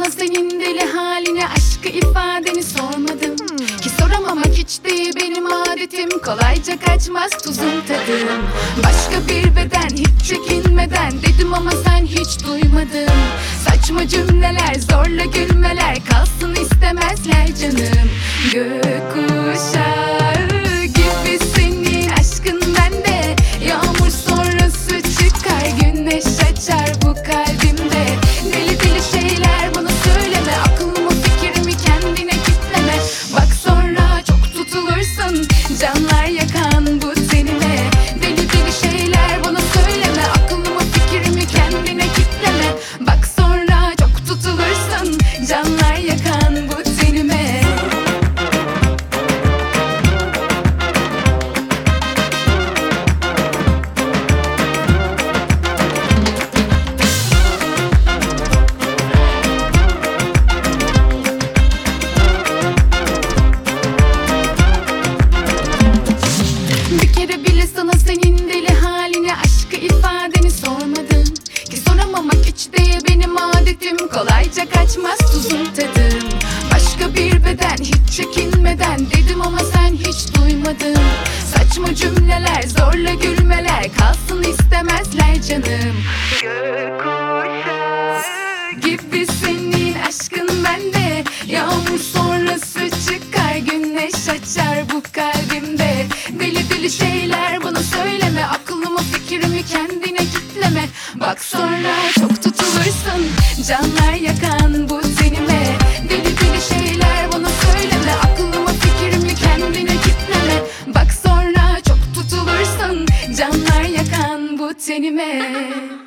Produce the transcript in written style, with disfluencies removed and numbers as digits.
sana senin deli halini, aşkı ifadeni sormadım ki soramamak hiç değil benim adetim. Kolayca kaçmaz tuzun tadım. Başka bir beden hiç çekinmeden dedim ama sen hiç duymadın. Saçma cümleler, zorla gülmeler, kalsın istemezler canım. Gökkuşağı gibi senin aşkın bende, yağmur sonrası çıkar, güneş açar bu kalbimde. Deli deli şeyler bana söyleme, aklımı fikrimi kendine kitleme. Bak sonra çok tutulursun, canlar yakan bu tenime. Deli deli şeyler bana söyleme, aklımı fikrimi kendine kitleme. Bak sonra çok tutulursun, canlar yakan bu tenime. Bir kere bile sana senin deli halini, aşkı ifadeni sormadım ki soramamak hiç değil benim adetim. Kolayca kaçmaz tuzun tadım. Başka bir beden hiç çekinmeden dedim ama sen hiç duymadın. Saçma cümleler, zorla gülmeler, kalsın istemezler canım. Gökkuşağı gibi senin aşkın bende, yağmur sonrası çıkar, güneş açar bu kalbimde. Deli deli şeyler bana söyleme, aklımı fikrimi kendine kitleme. Bak sonra çok tutulursun, canlar yakan bu tenime. Deli deli şeyler bana söyleme, aklımı fikrimi kendine kitleme. Bak sonra çok tutulursun, canlar yakan bu tenime.